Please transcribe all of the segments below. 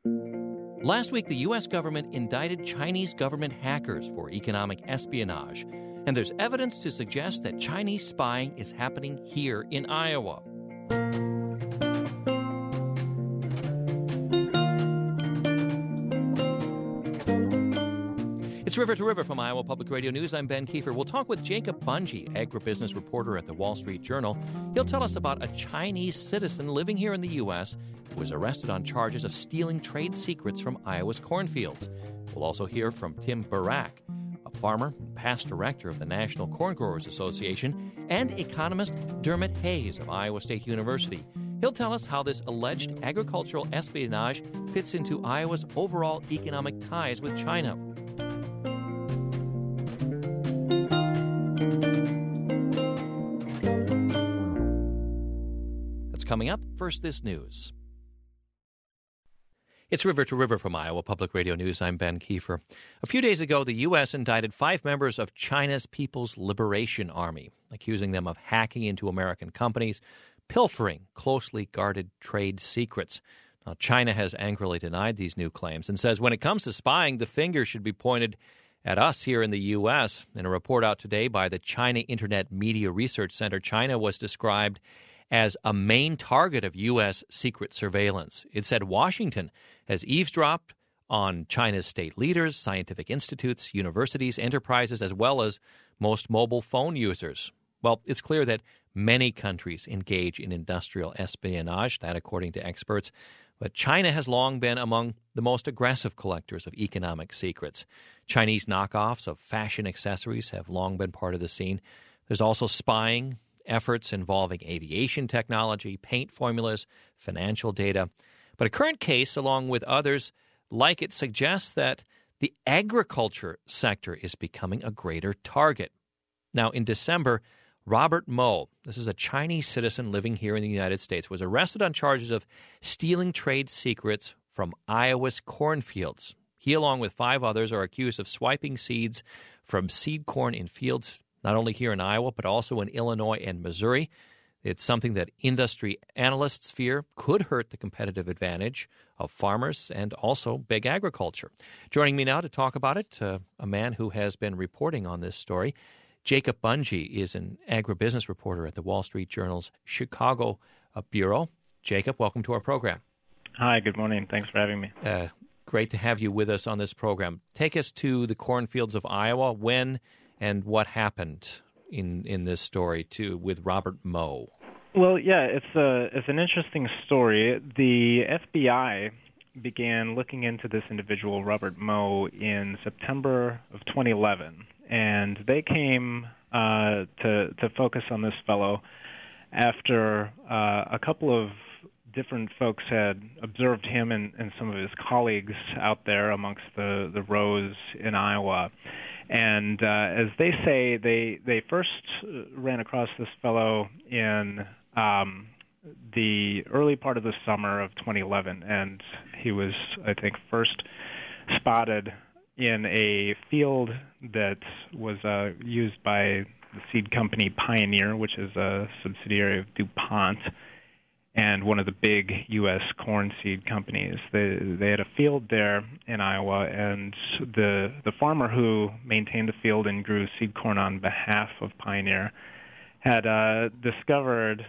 Last week, the U.S. government indicted Chinese government hackers for economic espionage, and there's evidence to suggest that Chinese spying is happening here in Iowa. It's River to River from Iowa Public Radio News. I'm Ben Kiefer. We'll talk with Jacob Bunge, agribusiness reporter at the Wall Street Journal. He'll tell us about a Chinese citizen living here in the U.S. who was arrested on charges of stealing trade secrets from Iowa's cornfields. We'll also hear from Tim Barak, a farmer, past director of the National Corn Growers Association, and economist Dermot Hayes of Iowa State University. He'll tell us how this alleged agricultural espionage fits into Iowa's overall economic ties with China. Coming up, first this news. It's River to River from Iowa Public Radio News. I'm Ben Kiefer. A few days ago, the U.S. indicted 5 members of China's People's Liberation Army, accusing them of hacking into American companies, pilfering closely guarded trade secrets. Now, China has angrily denied these new claims and says when it comes to spying, the finger should be pointed at us here in the U.S. In a report out today by the China Internet Media Research Center, China was described as a main target of U.S. secret surveillance. It said Washington has eavesdropped on China's state leaders, scientific institutes, universities, enterprises, as well as most mobile phone users. Well, it's clear that many countries engage in industrial espionage, that according to experts, but China has long been among the most aggressive collectors of economic secrets. Chinese knockoffs of fashion accessories have long been part of the scene. There's also spying efforts involving aviation technology, paint formulas, financial data. But a current case, along with others like it, suggests that the agriculture sector is becoming a greater target. Now, in December, Robert Mo, this is a Chinese citizen living here in the United States, was arrested on charges of stealing trade secrets from Iowa's cornfields. He, along with 5 others, are accused of swiping seeds from seed corn in fields not only here in Iowa, but also in Illinois and Missouri. It's something that industry analysts fear could hurt the competitive advantage of farmers and also big agriculture. Joining me now to talk about it, a man who has been reporting on this story. Jacob Bunge is an agribusiness reporter at the Wall Street Journal's Chicago bureau. Jacob, welcome to our program. Hi, good morning. Thanks for having me. Great to have you with us on this program. Take us to the cornfields of Iowa. When and what happened in this story with Robert Mo? Well, yeah, it's an interesting story. The FBI began looking into this individual, Robert Mo, in September of 2011, and they came to focus on this fellow after a couple of different folks had observed him and some of his colleagues out there amongst the rows in Iowa. And as they say, they first ran across this fellow in the early part of the summer of 2011, and he was, I think, first spotted in a field that was used by the seed company Pioneer, which is a subsidiary of DuPont, and one of the big U.S. corn seed companies. They had a field there in Iowa, and the farmer who maintained the field and grew seed corn on behalf of Pioneer had discovered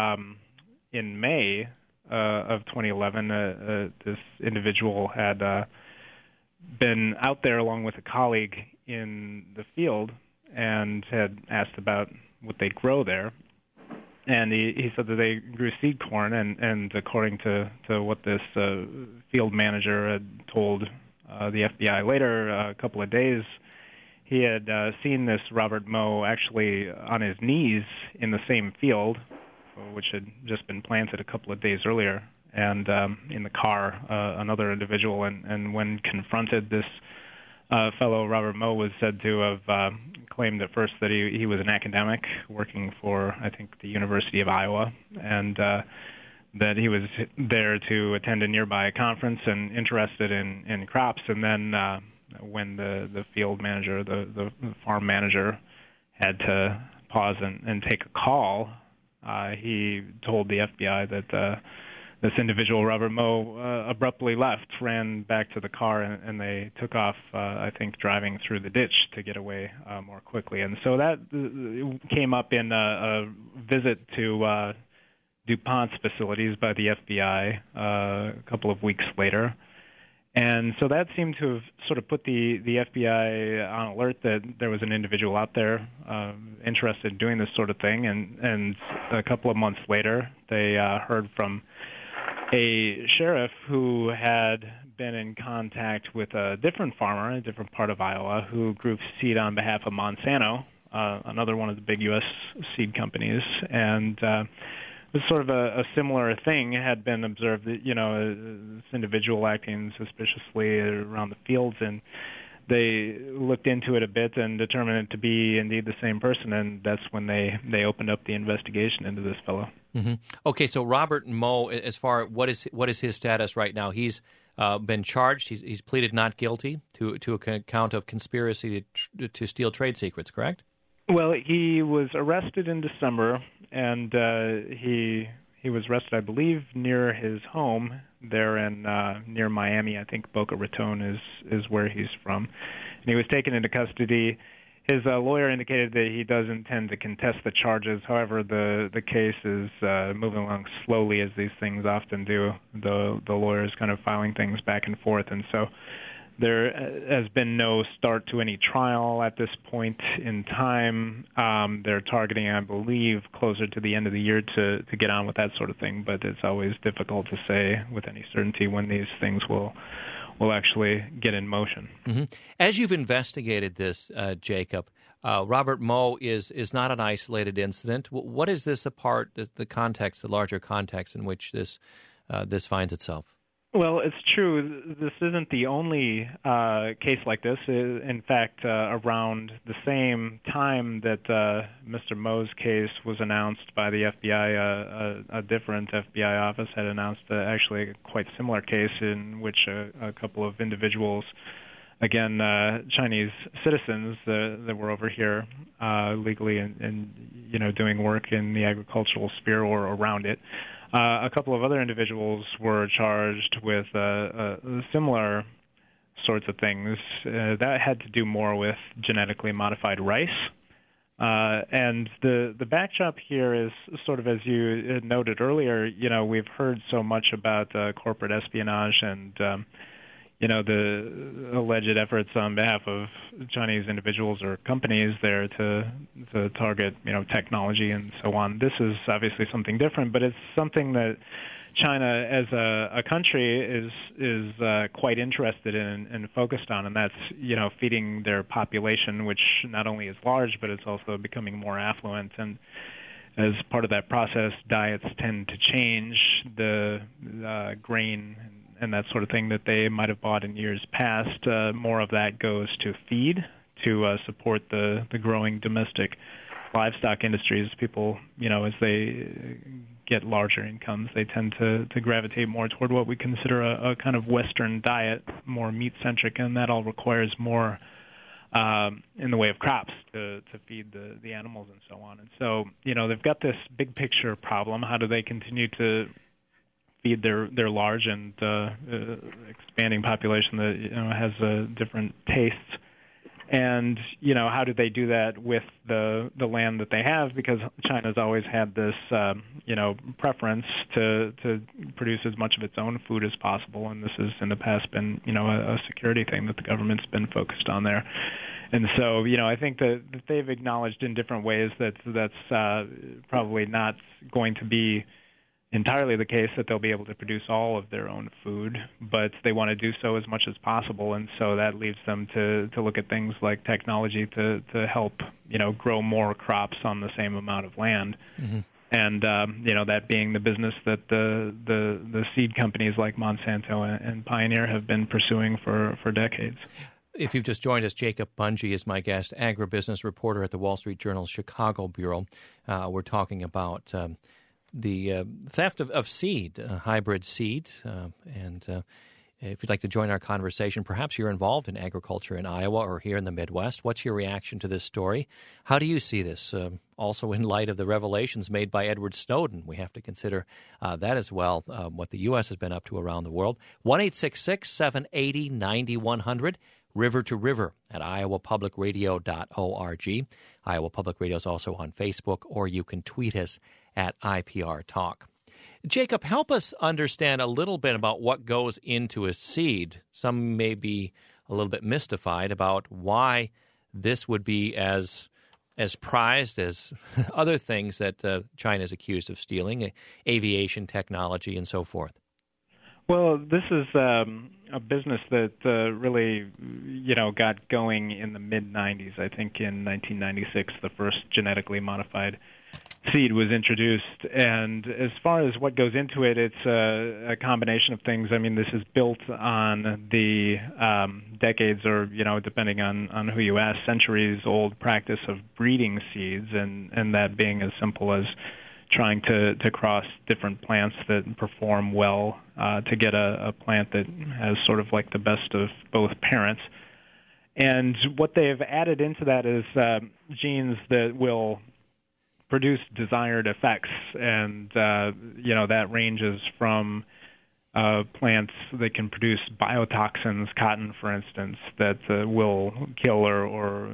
in May of 2011, this individual had been out there along with a colleague in the field and had asked about what they grow there. And he said that they grew seed corn, and according to what this field manager had told the FBI later, a couple of days, he had seen this Robert Mo actually on his knees in the same field, which had just been planted a couple of days earlier, and in the car, another individual. And when confronted, this fellow Robert Mo was said to have claimed at first that he was an academic working for, I think, the University of Iowa, and that he was there to attend a nearby conference and interested in crops. And then when the field manager, the farm manager, had to pause and take a call, he told the FBI that this individual, Robert Moe, abruptly left, ran back to the car, and they took off, I think, driving through the ditch to get away more quickly. And so that came up in a visit to DuPont's facilities by the FBI a couple of weeks later. And so that seemed to have sort of put the FBI on alert that there was an individual out there interested in doing this sort of thing. And a couple of months later, they heard from a sheriff who had been in contact with a different farmer in a different part of Iowa who grew seed on behalf of Monsanto, another one of the big U.S. seed companies. And it was sort of a similar thing had been observed that, this individual acting suspiciously around the fields, and they looked into it a bit and determined it to be indeed the same person, and that's when they opened up the investigation into this fellow. Mm-hmm. Okay, so Robert Moe, as far what is his status right now? He's been charged. He's pleaded not guilty to a count of conspiracy to steal trade secrets, correct? Well, he was arrested in December, and he was arrested, I believe, near his home there in near Miami. I think Boca Raton is where he's from. And he was taken into custody. His lawyer indicated that he does intend to contest the charges. However, the case is moving along slowly, as these things often do. The lawyer is kind of filing things back and forth, and so there has been no start to any trial at this point in time. They're targeting, I believe, closer to the end of the year to get on with that sort of thing, but it's always difficult to say with any certainty when these things will actually get in motion. Mm-hmm. As you've investigated this, Jacob, Robert Moe is not an isolated incident. What is this the context, the larger context in which this finds itself? Well, it's true. This isn't the only case like this. In fact, around the same time that Mr. Moe's case was announced by the FBI, a different FBI office had announced actually a quite similar case in which a couple of individuals, again, Chinese citizens that were over here legally and doing work in the agricultural sphere or around it. A couple of other individuals were charged with similar sorts of things. That had to do more with genetically modified rice. And the backdrop here is sort of, as you noted earlier, we've heard so much about corporate espionage and the alleged efforts on behalf of Chinese individuals or companies there to target, technology and so on. This is obviously something different, but it's something that China as a country is quite interested in and focused on, and that's, feeding their population, which not only is large, but it's also becoming more affluent. And as part of that process, diets tend to change. The grain and that sort of thing that they might have bought in years past, more of that goes to feed, to support the growing domestic livestock industries. People, as they get larger incomes, they tend to gravitate more toward what we consider a kind of Western diet, more meat-centric, and that all requires more in the way of crops to feed the animals and so on. And so, they've got this big picture problem. How do they continue to feed their large and expanding population that has different tastes, and how do they do that with the land that they have? Because China's always had this preference to produce as much of its own food as possible, and this has in the past been a security thing that the government's been focused on there. And so, I think that they've acknowledged in different ways that's probably not going to be entirely the case, that they'll be able to produce all of their own food, but they want to do so as much as possible, and so that leads them to look at things like technology to help grow more crops on the same amount of land. Mm-hmm. And that being the business that the seed companies like Monsanto and Pioneer have been pursuing for decades. If you've just joined us, Jacob Bunge is my guest, agribusiness reporter at the Wall Street Journal's Chicago Bureau. We're talking about the theft of seed, hybrid seed, and If you'd like to join our conversation, perhaps you're involved in agriculture in Iowa or here in the Midwest. What's your reaction to this story? How do you see this? Also, in light of the revelations made by Edward Snowden, we have to consider that as well, what the U.S. has been up to around the world. 1-866-780-9100, River to River at iowapublicradio.org. Iowa Public Radio is also on Facebook, or you can tweet us at IPR Talk. Jacob, help us understand a little bit about what goes into a seed. Some may be a little bit mystified about why this would be as prized as other things that China is accused of stealing, aviation technology and so forth. Well, this is a business that really, got going in the mid-'90s. I think in 1996, the first genetically modified seed was introduced. And as far as what goes into it, it's a combination of things. I mean, this is built on the decades or, depending on who you ask, centuries-old practice of breeding seeds, and that being as simple as trying to cross different plants that perform well to get a plant that has sort of like the best of both parents. And what they've added into that is genes that will produce desired effects, and that ranges from plants that can produce biotoxins, cotton, for instance, that will kill or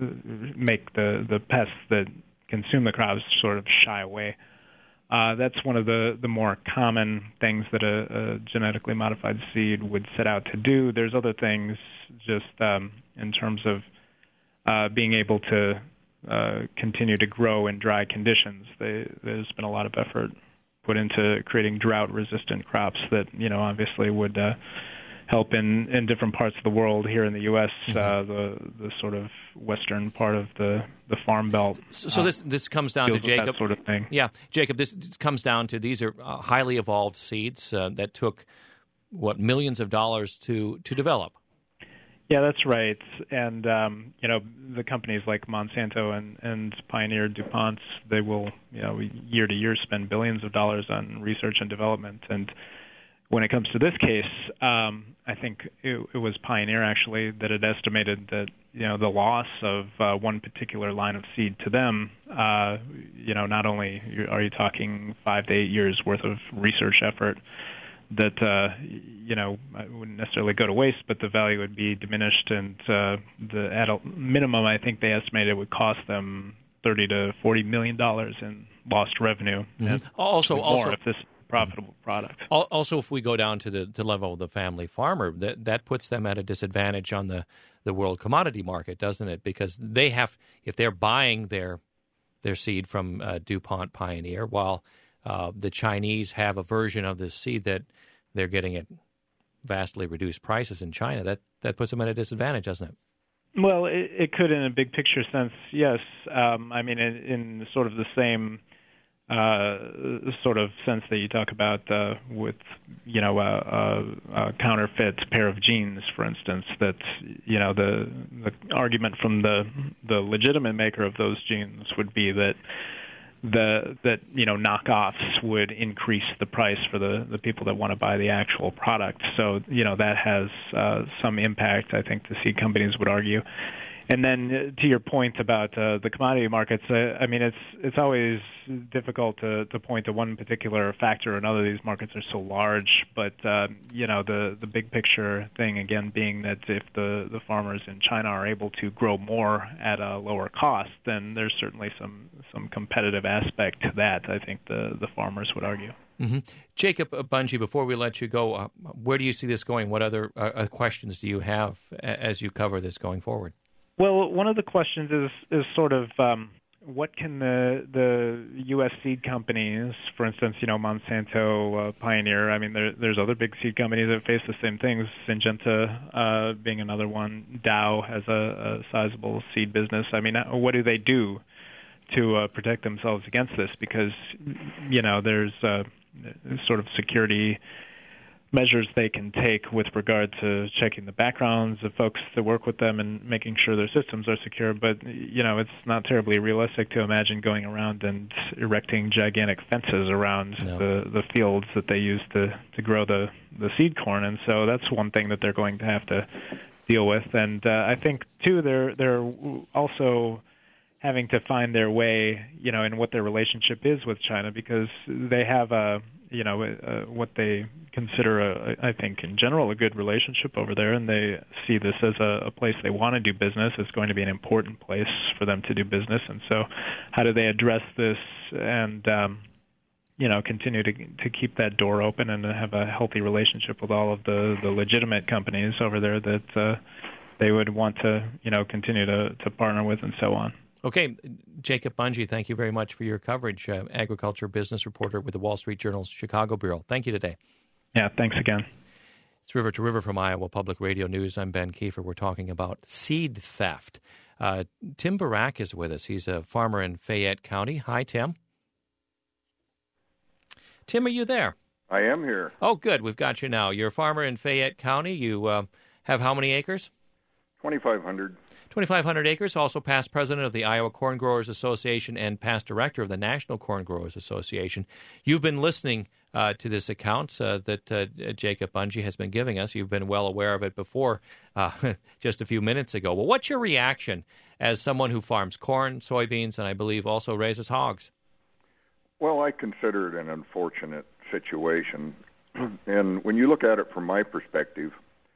make the pests that consume the crops sort of shy away. That's one of the more common things that a genetically modified seed would set out to do. There's other things just in terms of being able to continue to grow in dry conditions. There's been a lot of effort put into creating drought-resistant crops that, obviously would help in different parts of the world. Here in the U.S., the sort of western part of the Farm Belt. So this comes down to, Jacob, that sort of thing. Yeah, Jacob, this comes down to these are highly evolved seeds that took, millions of dollars to develop. Yeah, that's right. And, the companies like Monsanto and Pioneer DuPont, they will, year to year spend billions of dollars on research and development. And when it comes to this case, I think it was Pioneer, actually, that had estimated that, the loss of one particular line of seed to them, not only are you talking 5 to 8 years worth of research effort, that I wouldn't necessarily go to waste, but the value would be diminished, and at a minimum, I think they estimated it would cost them $30 to $40 million in lost revenue. Mm-hmm. Also, if this profitable product. Also, if we go down to the level of the family farmer, that puts them at a disadvantage on the world commodity market, doesn't it? Because they have, if they're buying their seed from DuPont Pioneer, while the Chinese have a version of this seed that they're getting at vastly reduced prices in China. That puts them at a disadvantage, doesn't it? Well, it could in a big picture sense, yes. I mean, in sort of the same sort of sense that you talk about with, a counterfeit pair of jeans, for instance, that, the argument from the legitimate maker of those jeans would be that knockoffs would increase the price for the people that want to buy the actual product. So, that has some impact, I think the seed companies would argue. And then to your point about the commodity markets, I mean, it's always difficult to point to one particular factor or another. These markets are so large, but the big picture thing again being that if the farmers in China are able to grow more at a lower cost, then there's certainly some competitive aspect to that. I think the farmers would argue. Mm-hmm. Jacob Bunge, before we let you go, where do you see this going? What other questions do you have as you cover this going forward? Well, one of the questions is sort of what can the U.S. seed companies, for instance, Monsanto, Pioneer. I mean, there's other big seed companies that face the same things. Syngenta being another one. Dow has a sizable seed business. I mean, what do they do to protect themselves against this? Because there's sort of security measures they can take with regard to checking the backgrounds of folks that work with them and making sure their systems are secure. But, it's not terribly realistic to imagine going around and erecting gigantic fences around the fields that they use to grow the seed corn. And so that's one thing that they're going to have to deal with. And I think, too, they're also having to find their way, in what their relationship is with China, because they have what they consider, I think, in general, a good relationship over there, and they see this as a place they want to do business. It's going to be an important place for them to do business, and so how do they address this and continue to keep that door open and have a healthy relationship with all of the legitimate companies over there that they would want to continue to partner with and so on. Okay, Jacob Bunge, thank you very much for your coverage, agriculture business reporter with the Wall Street Journal's Chicago Bureau. Thank you today. Yeah, thanks again. It's River to River from Iowa Public Radio News. I'm Ben Kiefer. We're talking about seed theft. Tim Barak is with us. He's a farmer in Fayette County. Hi, Tim. Tim, are you there? I am here. Oh, good. We've got you now. You're a farmer in Fayette County. You have how many acres? 2,500. 2,500 acres, also past president of the Iowa Corn Growers Association and past director of the National Corn Growers Association. You've been listening to this account that Jacob Bunge has been giving us. You've been well aware of it before just a few minutes ago. Well, what's your reaction as someone who farms corn, soybeans, and I believe also raises hogs? Well, I consider it an unfortunate situation. And when you look at it from my perspective,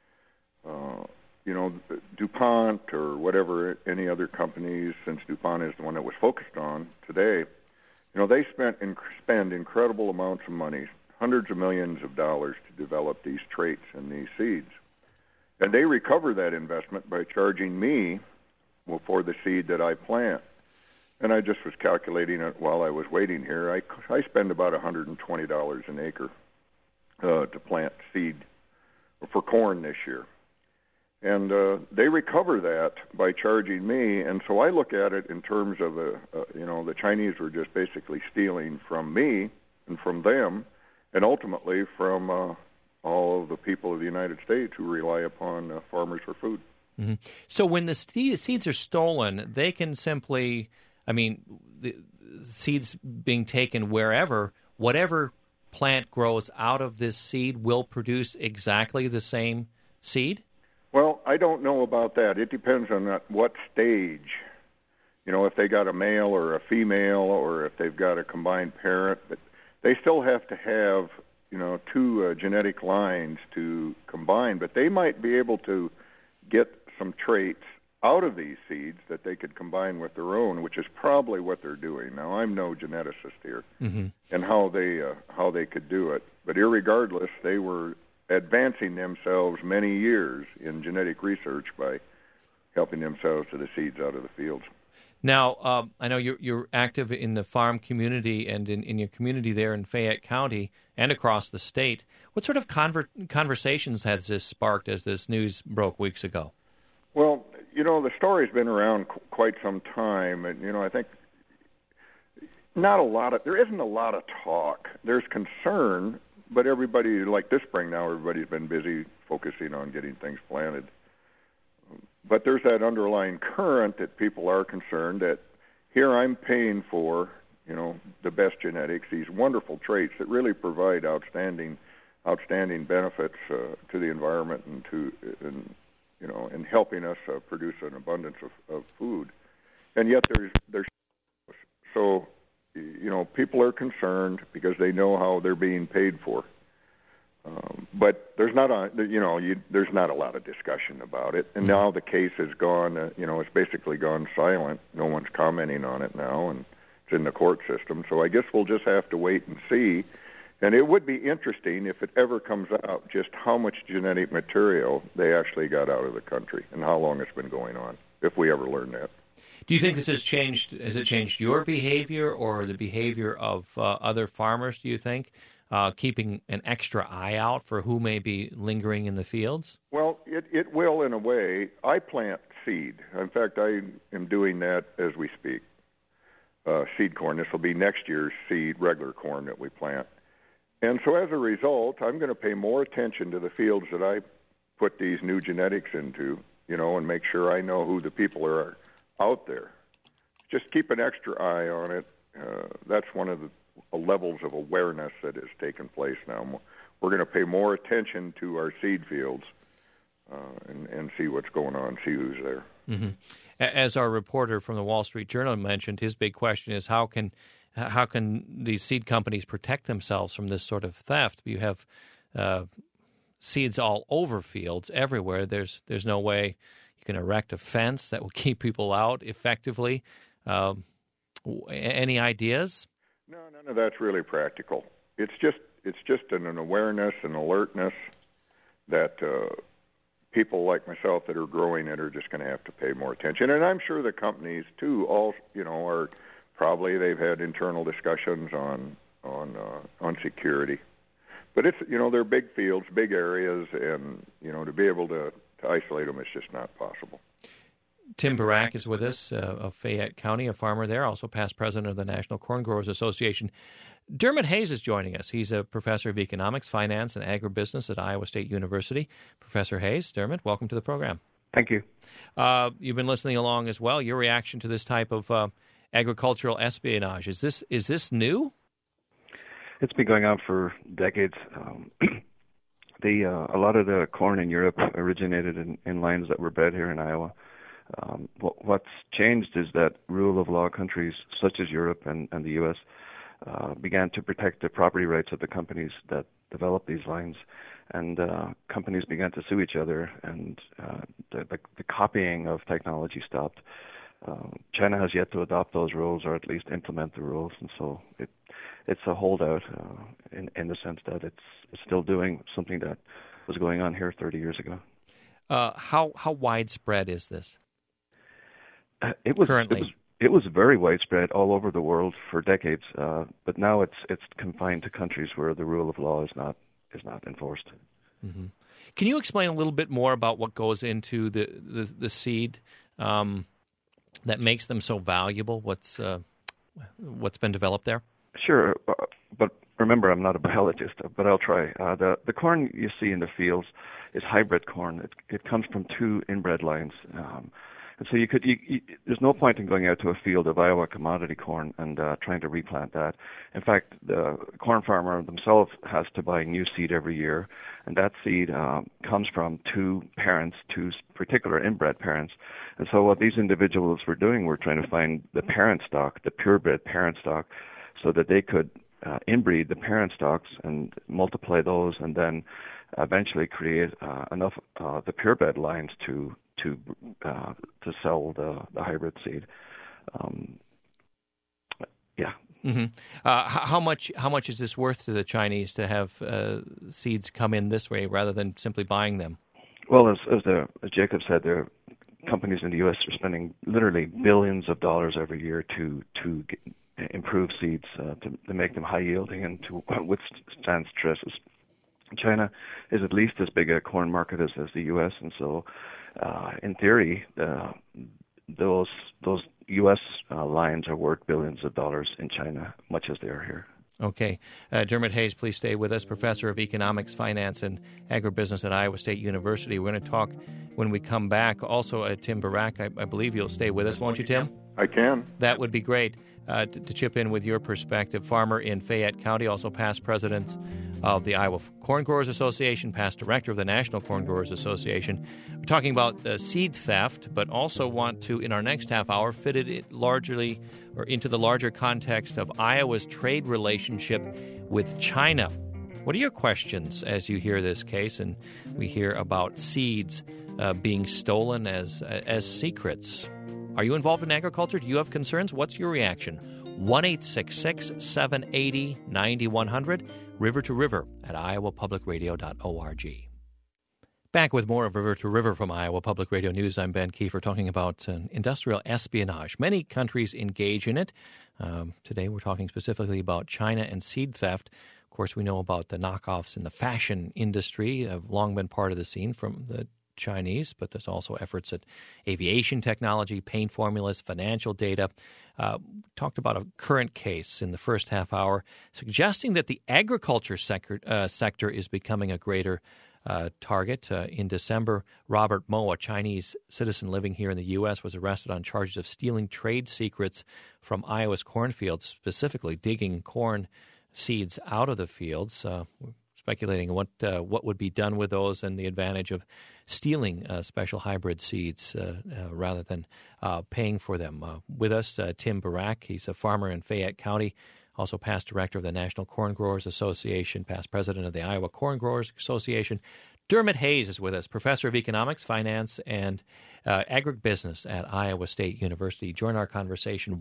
DuPont or whatever, any other companies, since DuPont is the one that was focused on today, they spend incredible amounts of money, hundreds of millions of dollars to develop these traits and these seeds. And they recover that investment by charging me for the seed that I plant. And I just was calculating it while I was waiting here. I spend about $120 an acre to plant seed for corn this year. And they recover that by charging me. And so I look at it in terms of, the Chinese were just basically stealing from me and from them, and ultimately from all of the people of the United States who rely upon farmers for food. Mm-hmm. So when the seeds are stolen, they can simply, the seeds being taken wherever, whatever plant grows out of this seed will produce exactly the same seed? Well, I don't know about that. It depends on what stage. If they got a male or a female, or if they've got a combined parent. But they still have to have, two genetic lines to combine. But they might be able to get some traits out of these seeds that they could combine with their own, which is probably what they're doing. Now, I'm no geneticist here, and how they could do it. But irregardless, they were advancing themselves many years in genetic research by helping themselves to the seeds out of the fields. Now, I know you're active in the farm community and in your community there in Fayette County and across the state. What sort of conversations has this sparked as this news broke weeks ago? Well, the story's been around quite some time, and, I think there isn't a lot of talk. There's concern. But everybody, like this spring now, everybody's been busy focusing on getting things planted. But there's that underlying current that people are concerned that here I'm paying for, the best genetics, these wonderful traits that really provide outstanding benefits to the environment and helping us produce an abundance of food. And yet there's so. People are concerned because they know how they're being paid for. But there's not a lot of discussion about it. And now the case has gone, it's basically gone silent. No one's commenting on it now, and it's in the court system. So I guess we'll just have to wait and see. And it would be interesting if it ever comes out just how much genetic material they actually got out of the country and how long it's been going on, if we ever learn that. Do you think this has it changed your behavior or the behavior of other farmers, do you think, keeping an extra eye out for who may be lingering in the fields? Well, it will in a way. I plant seed. In fact, I am doing that as we speak. Seed corn. This will be next year's seed, regular corn that we plant. And so as a result, I'm going to pay more attention to the fields that I put these new genetics into, and make sure I know who the people are out there. Just keep an extra eye on it. That's one of the levels of awareness that has taken place now. We're going to pay more attention to our seed fields and see what's going on, see who's there. Mm-hmm. As our reporter from the Wall Street Journal mentioned, his big question is how can these seed companies protect themselves from this sort of theft? You have seeds all over fields everywhere. There's no way you can erect a fence that will keep people out effectively. Any ideas? No, none of that's really practical. It's just an awareness and alertness that people like myself that are growing it are just going to have to pay more attention. And I'm sure the companies too, all are probably they've had internal discussions on security. But it's they're big fields, big areas, and to be able to isolate them is just not possible. Tim Barak is with us of Fayette County, a farmer there, also past president of the National Corn Growers Association. Dermot Hayes is joining us. He's a professor of economics, finance, and agribusiness at Iowa State University. Professor Hayes, Dermot, welcome to the program. Thank you. You've been listening along as well. Your reaction to this type of agricultural espionage, is this new? It's been going on for decades. A lot of the corn in Europe originated in lines that were bred here in Iowa. What's changed is that rule of law countries such as Europe and the U.S. Began to protect the property rights of the companies that developed these lines, and companies began to sue each other, and the copying of technology stopped. China has yet to adopt those rules, or at least implement the rules, and so it's a holdout in the sense that it's still doing something that was going on here 30 years ago. How widespread is this? Currently? It was very widespread all over the world for decades, but now it's confined to countries where the rule of law is not enforced. Mm-hmm. Can you explain a little bit more about what goes into the seed that makes them so valuable? What's been developed there? Sure, but remember, I'm not a biologist, but I'll try. The corn you see in the fields is hybrid corn. It comes from two inbred lines. And so there's no point in going out to a field of Iowa commodity corn and trying to replant that. In fact, the corn farmer themselves has to buy new seed every year, and that seed comes from two particular inbred parents. And so what these individuals were doing were trying to find the parent stock, the purebred parent stock, so that they could inbreed the parent stocks and multiply those, and then eventually create enough the purebred lines to sell the hybrid seed. Yeah. Mm-hmm. How much is this worth to the Chinese to have seeds come in this way rather than simply buying them? Well, as Jacob said, the companies in the U.S. are spending literally billions of dollars every year to improve seeds to make them high yielding and to withstand stresses. China is at least as big a corn market as the U.S., and so in theory, those U.S. lines are worth billions of dollars in China, much as they are here. Okay. Dermot Hayes, please stay with us, professor of economics, finance, and agribusiness at Iowa State University. We're going to talk when we come back. Also, Tim Barak, I believe you'll stay with us, won't you, Tim? I can. That would be great to chip in with your perspective. Farmer in Fayette County, also past president of the Iowa Corn Growers Association, past director of the National Corn Growers Association. We're talking about seed theft, but also want to, in our next half hour, fit it largely or into the larger context of Iowa's trade relationship with China. What are your questions as you hear this case and we hear about seeds being stolen as secrets? Are you involved in agriculture? Do you have concerns? What's your reaction? 1-866-780-9100, River to River at iowapublicradio.org. Back with more of River to River from Iowa Public Radio News. I'm Ben Kiefer, talking about industrial espionage. Many countries engage in it. Today we're talking specifically about China and seed theft. Of course, we know about the knockoffs in the fashion industry have long been part of the scene from the Chinese, but there's also efforts at aviation technology, paint formulas, financial data. talked about a current case in the first half hour, suggesting that the agriculture sector is becoming a greater target. In December, Robert Mo, a Chinese citizen living here in the U.S., was arrested on charges of stealing trade secrets from Iowa's cornfields, specifically digging corn seeds out of the fields. Speculating what would be done with those and the advantage of stealing special hybrid seeds rather than paying for them. With us, Tim Barak. He's a farmer in Fayette County, also past director of the National Corn Growers Association, past president of the Iowa Corn Growers Association. Dermot Hayes is with us, professor of economics, finance, and agribusiness at Iowa State University. Join our conversation,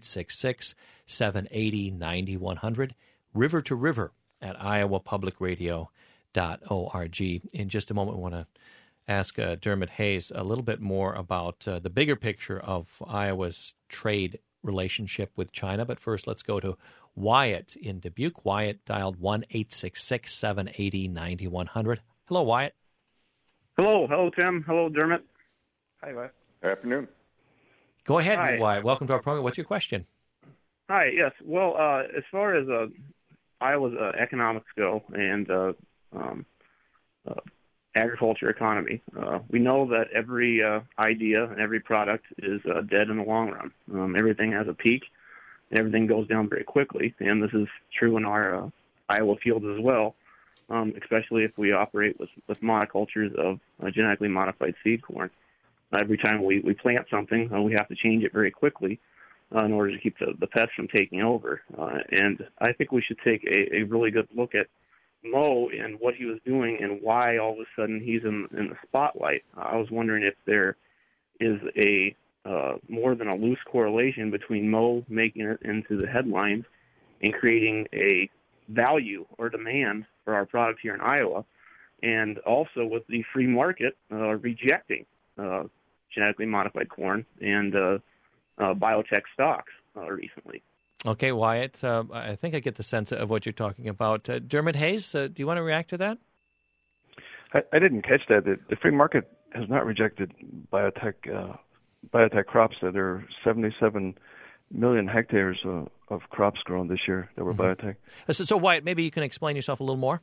1-866-780-9100, river to river at iowapublicradio.org. In just a moment, we want to ask Dermot Hayes a little bit more about the bigger picture of Iowa's trade relationship with China. But first, let's go to Wyatt in Dubuque. Wyatt dialed 1-866-780-9100. Hello, Wyatt. Hello, Tim. Hello, Dermot. Hi, Wyatt. Afternoon. Go ahead, Hi. Wyatt. Welcome to our program. What's your question? Hi, yes. Well, as far as Iowa's economics go and agriculture economy, we know that every idea and every product is dead in the long run. Everything has a peak, and everything goes down very quickly, and this is true in our Iowa fields as well, especially if we operate with monocultures of genetically modified seed corn. Every time we plant something, we have to change it very quickly in order to keep the pests from taking over. And I think we should take a really good look at Mo and what he was doing and why all of a sudden he's in the spotlight. I was wondering if there is a more than a loose correlation between Mo making it into the headlines and creating a value or demand for our product here in Iowa, and also with the free market rejecting genetically modified corn and biotech stocks recently. Okay, Wyatt, I think I get the sense of what you're talking about. Dermot Hayes, do you want to react to that? I didn't catch that. The free market has not rejected biotech crops. There are 77 million hectares of crops grown this year that were biotech. So, Wyatt, maybe you can explain yourself a little more?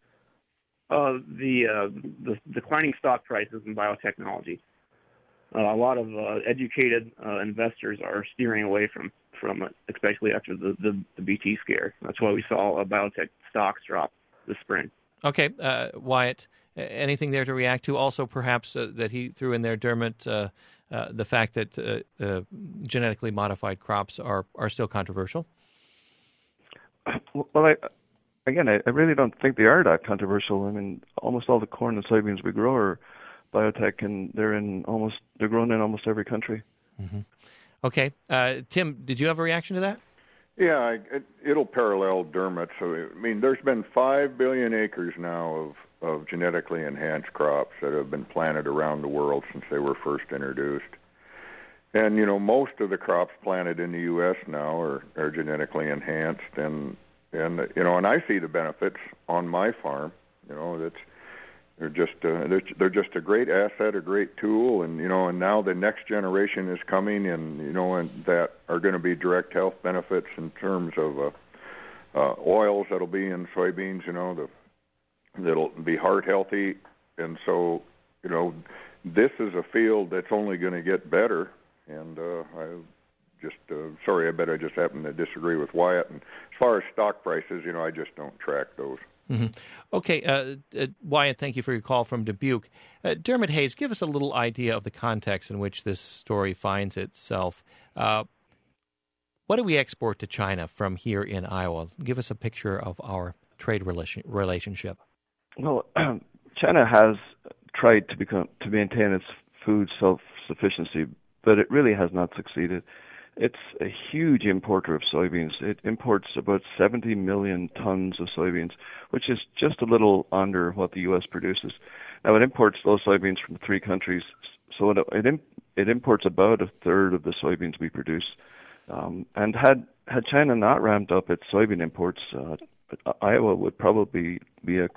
The declining stock prices in biotechnology. A lot of educated investors are steering away from it, especially after the BT scare. That's why we saw biotech stocks drop this spring. Okay, Wyatt, anything there to react to? Also, perhaps that he threw in there, Dermot, the fact that genetically modified crops are still controversial? Well, I really don't think they are that controversial. I mean, almost all the corn and soybeans we grow are biotech, and they're grown in almost every country. Mm-hmm. Okay, Tim, did you have a reaction to that? Yeah, it'll parallel Dermot. So, I mean, there's been 5 billion acres now of genetically enhanced crops that have been planted around the world since they were first introduced. And, most of the crops planted in the U.S. now are genetically enhanced. And I see the benefits on my farm. They're just a great asset, a great tool, and now the next generation is coming, and that are going to be direct health benefits in terms of oils that'll be in soybeans, that'll be heart healthy, and so this is a field that's only going to get better. And sorry, I bet I just happen to disagree with Wyatt. And as far as stock prices, I just don't track those. Mm-hmm. Okay, Wyatt, thank you for your call from Dubuque. Dermot Hayes, give us a little idea of the context in which this story finds itself. What do we export to China from here in Iowa? Give us a picture of our trade relationship. Well, China has tried to maintain its food self-sufficiency, but it really has not succeeded. It's a huge importer of soybeans. It imports about 70 million tons of soybeans, which is just a little under what the U.S. produces. Now, it imports those soybeans from 3 countries, so it imports about a third of the soybeans we produce. And had China not ramped up its soybean imports, Iowa would probably be a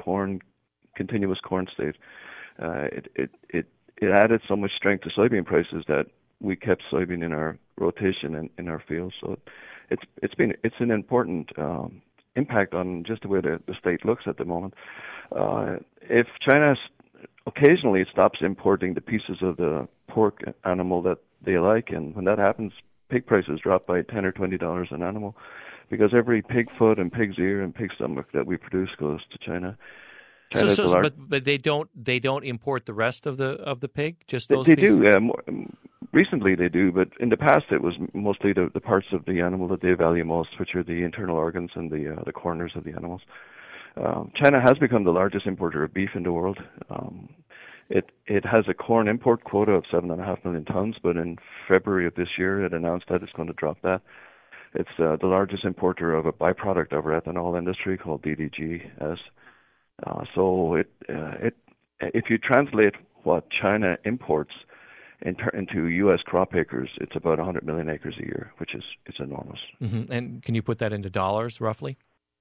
continuous corn state. It added so much strength to soybean prices that we kept soybean in our rotation in our fields. So it's an important impact on just the way the state looks at the moment. If China occasionally stops importing the pieces of the pork animal that they like, and when that happens, pig prices drop by $10 or $20 an animal, because every pig foot and pig's ear and pig stomach that we produce goes to China. But they don't import the rest of the pig, just those. They pieces? do. Recently they do, but in the past it was mostly the parts of the animal that they value most, which are the internal organs and the corners of the animals. China has become the largest importer of beef in the world. It has a corn import quota of 7.5 million tons, but in February of this year it announced that it's going to drop that. It's the largest importer of a byproduct of our ethanol industry called DDGS. So if you translate what China imports into U.S. crop acres, it's about 100 million acres a year, which is enormous. Mm-hmm. And can you put that into dollars, roughly?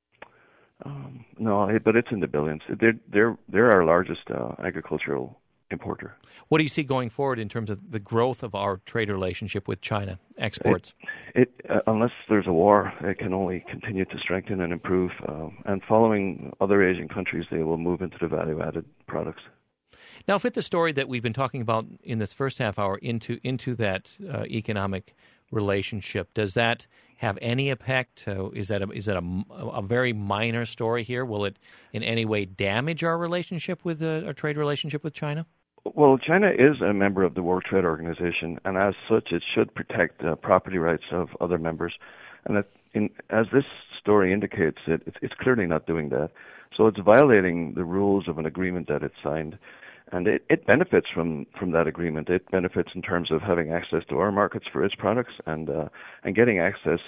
No, but it's in the billions. They're our largest agricultural importer. What do you see going forward in terms of the growth of our trade relationship with China, exports? Unless there's a war, it can only continue to strengthen and improve. And following other Asian countries, they will move into the value-added products. Now, fit the story that we've been talking about in this first half hour into that economic relationship. Does that have any effect? Is that a very minor story here? Will it in any way damage our relationship with our trade relationship with China? Well, China is a member of the World Trade Organization, and as such, it should protect property rights of other members. And as this story indicates, it's clearly not doing that. So it's violating the rules of an agreement that it signed. And it benefits from that agreement. It benefits in terms of having access to our markets for its products and getting access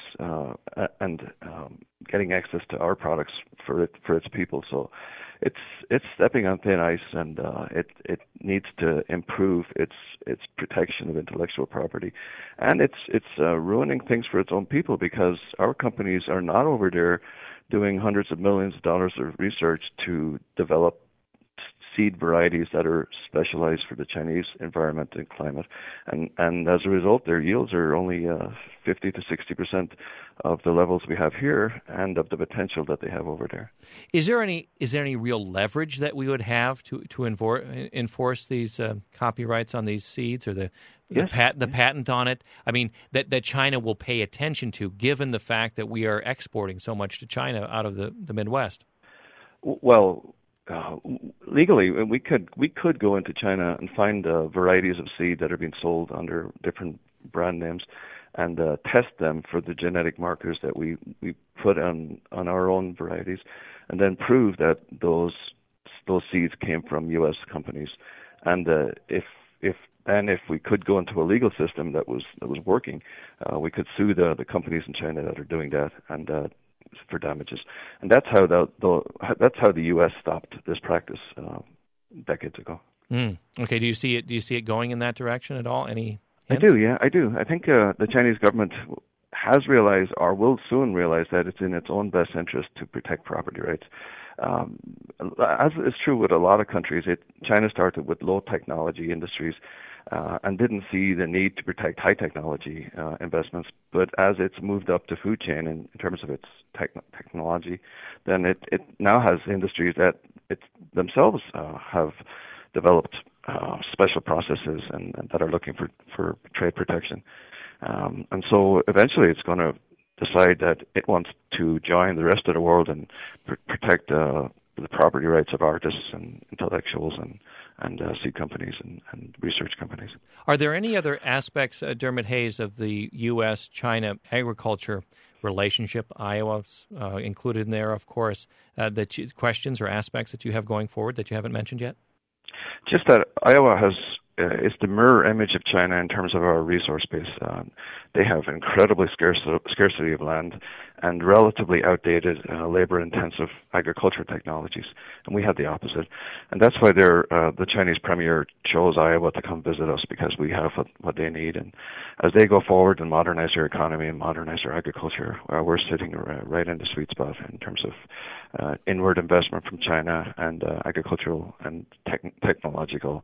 getting access to our products for its people. So it's stepping on thin ice, and it needs to improve its protection of intellectual property, and it's ruining things for its own people, because our companies are not over there doing hundreds of millions of dollars of research to develop seed varieties that are specialized for the Chinese environment and climate, and as a result, their yields are only 50 to 60% of the levels we have here and of the potential that they have over there. Is there any real leverage that we would have to enforce these copyrights on these seeds, or the patent on it? I mean, that China will pay attention to, given the fact that we are exporting so much to China out of the Midwest? Well, legally, we could go into China and find varieties of seed that are being sold under different brand names, and test them for the genetic markers that we put on our own varieties, and then prove that those seeds came from U.S. companies. And if we could go into a legal system that was working, we could sue the companies in China that are doing that, and for damages. And that's how the U.S. stopped this practice decades ago. Okay. Do you see it going in that direction at all? Any hints? I do. I think the Chinese government has realized, or will soon realize, that it's in its own best interest to protect property rights. As is true with a lot of countries, China started with low technology industries and didn't see the need to protect high technology investments. But as it's moved up the food chain in terms of its technology, then it now has industries that themselves have developed special processes and that are looking for trade protection. And so eventually it's going to decide that it wants to join the rest of the world and protect the property rights of artists and intellectuals and seed companies and research companies. Are there any other aspects, Dermot Hayes, of the U.S.-China agriculture relationship, Iowa's included in there, of course, questions or aspects that you have going forward that you haven't mentioned yet? Just that Iowa is the mirror image of China in terms of our resource base. They have incredibly scarcity of land and relatively outdated, labor-intensive agriculture technologies, and we have the opposite. And that's why the Chinese premier chose Iowa to come visit us, because we have what they need. And as they go forward and modernize their economy and modernize their agriculture, we're sitting right in the sweet spot in terms of inward investment from China and agricultural and technological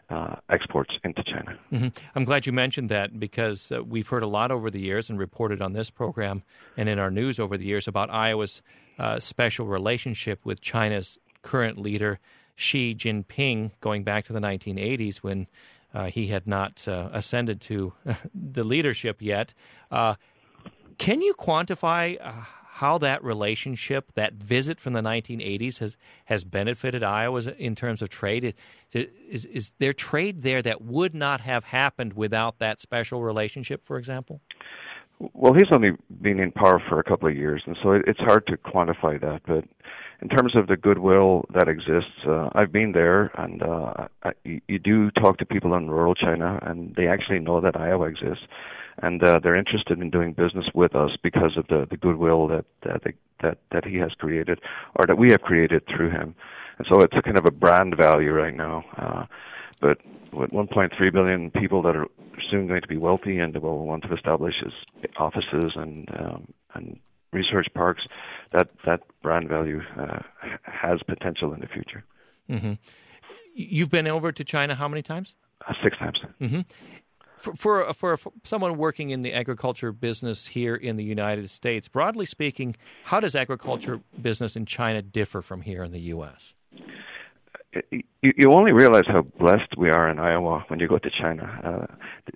exports into China. Mm-hmm. I'm glad you mentioned that because we've heard a lot over the years and reported on this program and in our news over the years about Iowa's special relationship with China's current leader, Xi Jinping, going back to the 1980s when he had not ascended to the leadership yet. Can you quantify how that relationship, that visit from the 1980s, has benefited Iowa in terms of trade? Is there trade there that would not have happened without that special relationship, for example? Well, he's only been in power for a couple of years, and so it's hard to quantify that. But in terms of the goodwill that exists, I've been there, and you do talk to people in rural China, and they actually know that Iowa exists, and they're interested in doing business with us because of the goodwill that he has created, or that we have created through him. And so it's a kind of a brand value right now. But with 1.3 billion people that are soon going to be wealthy and will want to establish offices and research parks, that brand value has potential in the future. Mm-hmm. You've been over to China how many times? 6 times. Mm-hmm. For someone working in the agriculture business here in the United States, broadly speaking, how does agriculture business in China differ from here in the U.S.? You only realize how blessed we are in Iowa when you go to China.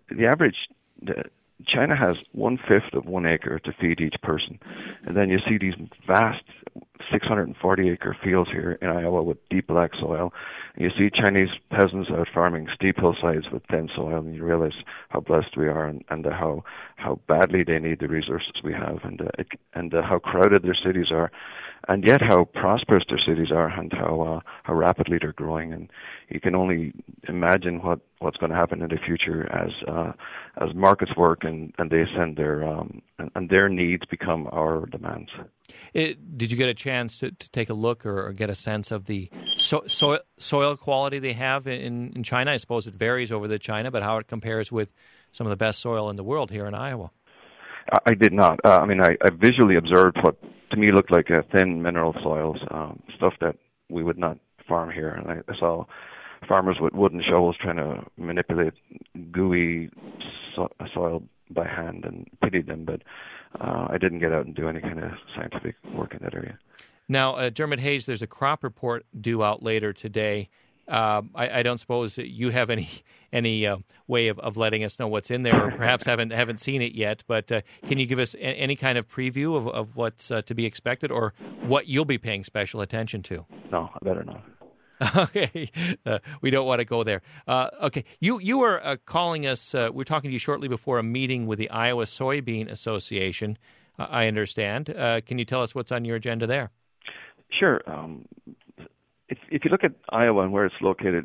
China has 1/5 of 1 acre to feed each person, and then you see these vast 640-acre fields here in Iowa with deep black soil. And you see Chinese peasants out farming steep hillsides with thin soil, and you realize how blessed we are and how badly they need the resources we have, and how crowded their cities are, and yet how prosperous their cities are, and how rapidly they're growing. And you can only imagine what's going to happen in the future as markets work and they send their needs become our demands. Did you get a chance to take a look or get a sense of the soil quality they have in China? I suppose it varies over China, but how it compares with some of the best soil in the world here in Iowa? I did not. I visually observed what to me looked like thin mineral soils, stuff that we would not farm here. And I saw farmers with wooden shovels trying to manipulate gooey soil by hand, and pitied them, but I didn't get out and do any kind of scientific work in that area. Now, Dermot Hayes, there's a crop report due out later today. I don't suppose that you have any way of letting us know what's in there, or perhaps haven't seen it yet. But can you give us any kind of preview of what's to be expected, or what you'll be paying special attention to? No, I better not. Okay, we don't want to go there. Okay, you were calling us. We were talking to you shortly before a meeting with the Iowa Soybean Association. I understand. Can you tell us what's on your agenda there? Sure. If you look at Iowa and where it's located,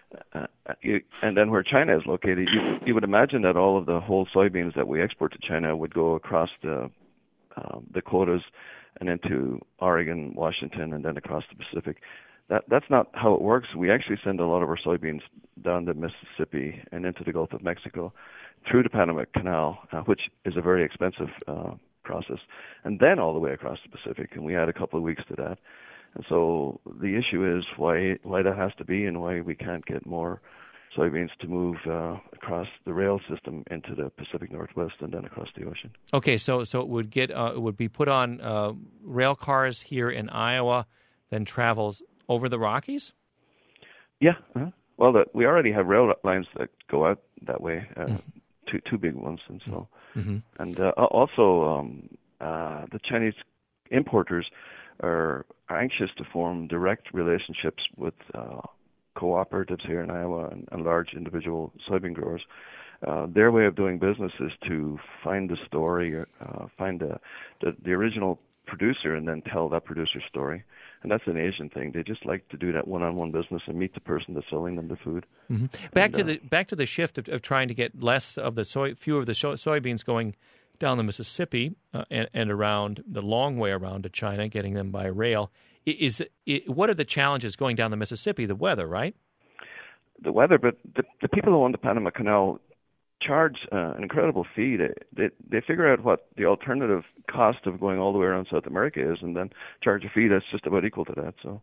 and then where China is located, you would imagine that all of the whole soybeans that we export to China would go across the quotas and into Oregon, Washington, and then across the Pacific. That's not how it works. We actually send a lot of our soybeans down the Mississippi and into the Gulf of Mexico through the Panama Canal, which is a very expensive process, and then all the way across the Pacific. And we add a couple of weeks to that. And so the issue is why that has to be, and why we can't get more soybeans to move across the rail system into the Pacific Northwest and then across the ocean. Okay, so it would be put on rail cars here in Iowa, then travels over the Rockies? Yeah. Uh-huh. Well, we already have rail lines that go out that way, two big ones, and so and also the Chinese importers are anxious to form direct relationships with cooperatives here in Iowa and large individual soybean growers. Their way of doing business is to find the story, find the original producer, and then tell that producer's story. And that's an Asian thing. They just like to do that one-on-one business and meet the person that's selling them the food. Mm-hmm. Back to the shift of trying to get fewer of the soybeans going down the Mississippi and around the long way around to China, getting them by rail. What are the challenges going down the Mississippi? The weather, right? The weather, but the people who own the Panama Canal charge an incredible fee. They figure out what the alternative cost of going all the way around South America is, and then charge a fee that's just about equal to that. So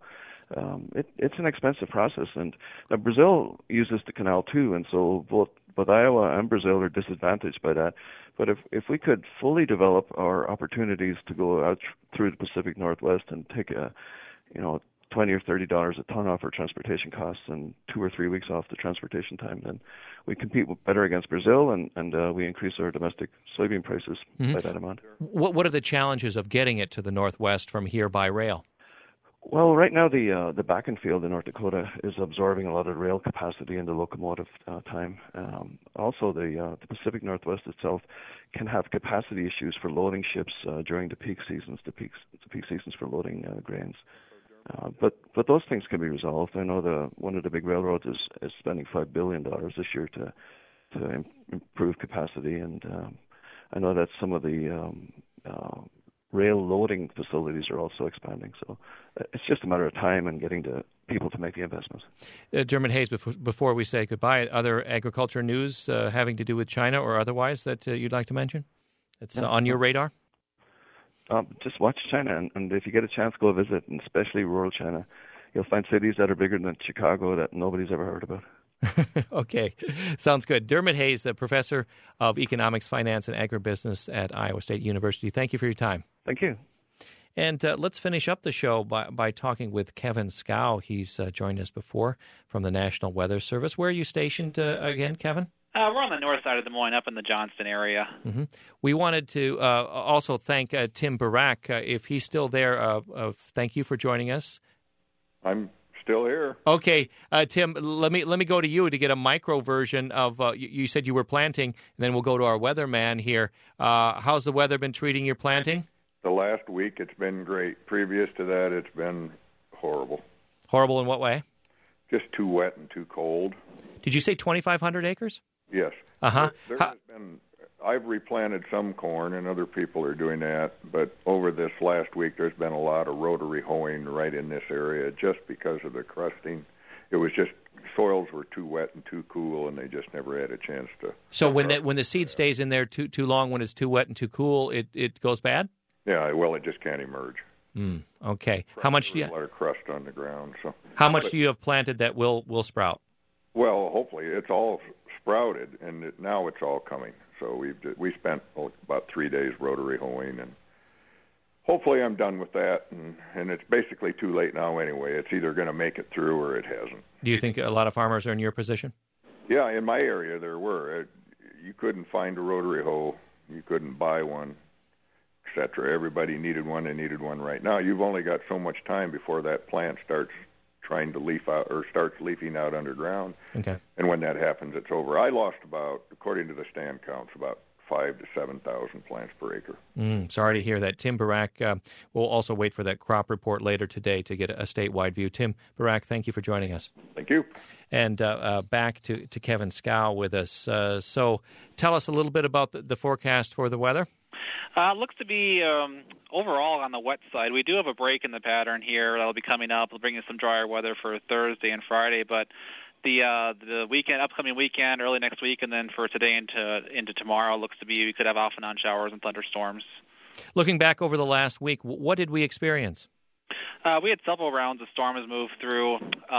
it's an expensive process. And now Brazil uses the canal too, and so both Iowa and Brazil are disadvantaged by that. But if we could fully develop our opportunities to go out through the Pacific Northwest and take $20 or $30 a ton off our transportation costs and 2 or 3 weeks off the transportation time, then we compete better against Brazil, and we increase our domestic soybean prices by that amount. What are the challenges of getting it to the Northwest from here by rail? Well, right now the back-end field in North Dakota is absorbing a lot of rail capacity and the locomotive time. Also, the Pacific Northwest itself can have capacity issues for loading ships during the peak seasons, the peak seasons for loading grains. But those things can be resolved. I know one of the big railroads is spending $5 billion this year to improve capacity, and I know that some of the rail loading facilities are also expanding. So it's just a matter of time and getting the people to make the investments. Dermot Hayes, before we say goodbye, other agriculture news having to do with China or otherwise that you'd like to mention? It's on your radar? Just watch China, and if you get a chance, go visit, and especially rural China. You'll find cities that are bigger than Chicago that nobody's ever heard about. Okay, sounds good. Dermot Hayes, a professor of economics, finance, and agribusiness at Iowa State University. Thank you for your time. Thank you. And let's finish up the show by talking with Kevin Scow. He's joined us before from the National Weather Service. Where are you stationed again, Kevin? We're on the north side of Des Moines, up in the Johnston area. Mm-hmm. We wanted to also thank Tim Barak. If he's still there, thank you for joining us. I'm still here. Okay, Tim, let me go to you to get a micro version of, you said you were planting, and then we'll go to our weatherman here. How's the weather been treating your planting? The last week it's been great. Previous to that it's been horrible. Horrible in what way? Just too wet and too cold. Did you say 2,500 acres? Yes. Uh-huh. There has been, I've replanted some corn, and other people are doing that, but over this last week there's been a lot of rotary hoeing right in this area just because of the crusting. It was just soils were too wet and too cool, and they just never had a chance to. So when the seed stays in there too long, when it's too wet and too cool, it goes bad? Yeah, well, it just can't emerge. Okay. How much do you? A lot of crust on the ground. So. How much do you have planted that will sprout? Well, hopefully it's all sprouted, and now it's all coming. So we spent about 3 days rotary hoeing, and hopefully I'm done with that. And it's basically too late now anyway. It's either going to make it through or it hasn't. Do you think a lot of farmers are in your position? Yeah, in my area there were. You couldn't find a rotary hoe. You couldn't buy one, etc. Everybody needed one. They needed one right now. You've only got so much time before that plant starts trying to leaf out or starts leafing out underground. Okay. And when that happens, it's over. I lost about, according to the stand counts, about 5,000 to 7,000 plants per acre. Sorry to hear that. Tim Barak, we'll also wait for that crop report later today to get a statewide view. Tim Barak, thank you for joining us. Thank you. And back to Kevin Scow with us. So tell us a little bit about the forecast for the weather. It looks to be overall on the wet side. We do have a break in the pattern here that'll be coming up. We'll bring in some drier weather for Thursday and Friday, but the upcoming weekend, early next week, and then for today into tomorrow, looks to be we could have off and on showers and thunderstorms. Looking back over the last week, what did we experience? We had several rounds of storms move through.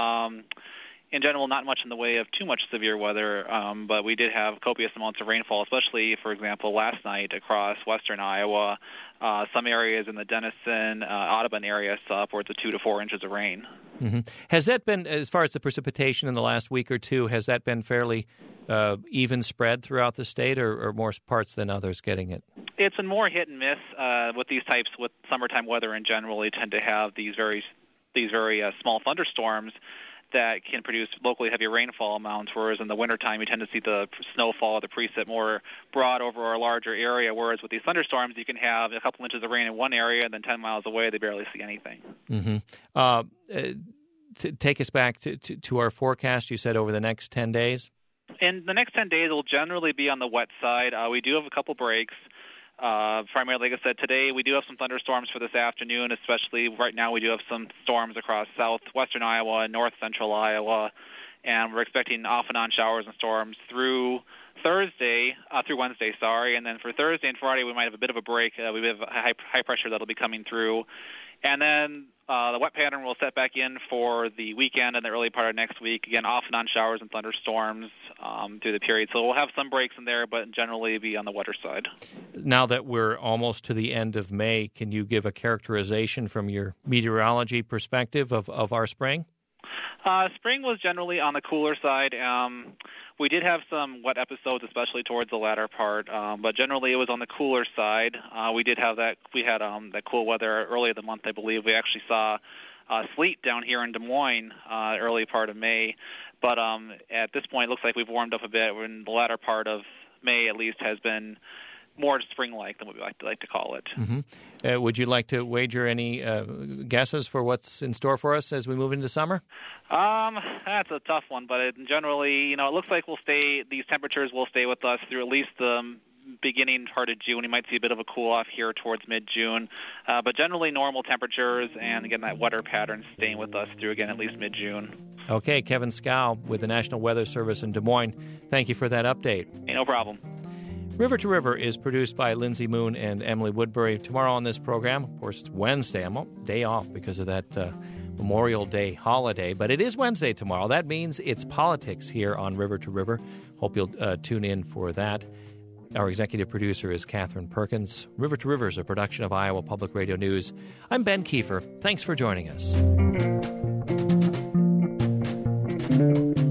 In general, not much in the way of too much severe weather, but we did have copious amounts of rainfall, especially, for example, last night across western Iowa. Some areas in the Denison, Audubon area saw upwards of 2 to 4 inches of rain. Mm-hmm. Has that been, as far as the precipitation in the last week or two, has that been fairly even spread throughout the state, or more parts than others getting it? It's been more hit and miss with these types. With summertime weather in general, they tend to have these very small thunderstorms that can produce locally heavy rainfall amounts, whereas in the wintertime you tend to see the snowfall or the precip more broad over a larger area, whereas with these thunderstorms you can have a couple inches of rain in one area and then 10 miles away they barely see anything. Mm-hmm. Take us back to our forecast. You said over the next 10 days? In the next 10 days it will generally be on the wet side. We do have a couple breaks. Primarily, like I said, today we do have some thunderstorms for this afternoon, especially right now we do have some storms across southwestern Iowa and north central Iowa, and we're expecting off and on showers and storms through Wednesday, and then for Thursday and Friday we might have a bit of a break. We have a high pressure that'll be coming through. And then the wet pattern will set back in for the weekend and the early part of next week. Again, off and on showers and thunderstorms through the period. So we'll have some breaks in there, but generally be on the wetter side. Now that we're almost to the end of May, can you give a characterization from your meteorology perspective of our spring? Spring was generally on the cooler side. We did have some wet episodes, especially towards the latter part, but generally it was on the cooler side. We did have that. We had that cool weather earlier in the month, I believe. We actually saw sleet down here in Des Moines early part of May, but at this point, it looks like we've warmed up a bit. In the latter part of May, at least, has been more spring-like than what we like to call it. Mm-hmm. Would you like to wager any guesses for what's in store for us as we move into summer? That's a tough one, but generally, it looks like these temperatures will stay with us through at least the beginning part of June. We might see a bit of a cool-off here towards mid-June, but generally normal temperatures, and again, that wetter pattern staying with us through, again, at least mid-June. Okay, Kevin Scow with the National Weather Service in Des Moines. Thank you for that update. Hey, no problem. River to River is produced by Lindsay Moon and Emily Woodbury. Tomorrow on this program, of course, it's Wednesday. I'm on day off because of that Memorial Day holiday, but it is Wednesday tomorrow. That means it's politics here on River to River. Hope you'll tune in for that. Our executive producer is Catherine Perkins. River to River is a production of Iowa Public Radio News. I'm Ben Kiefer. Thanks for joining us.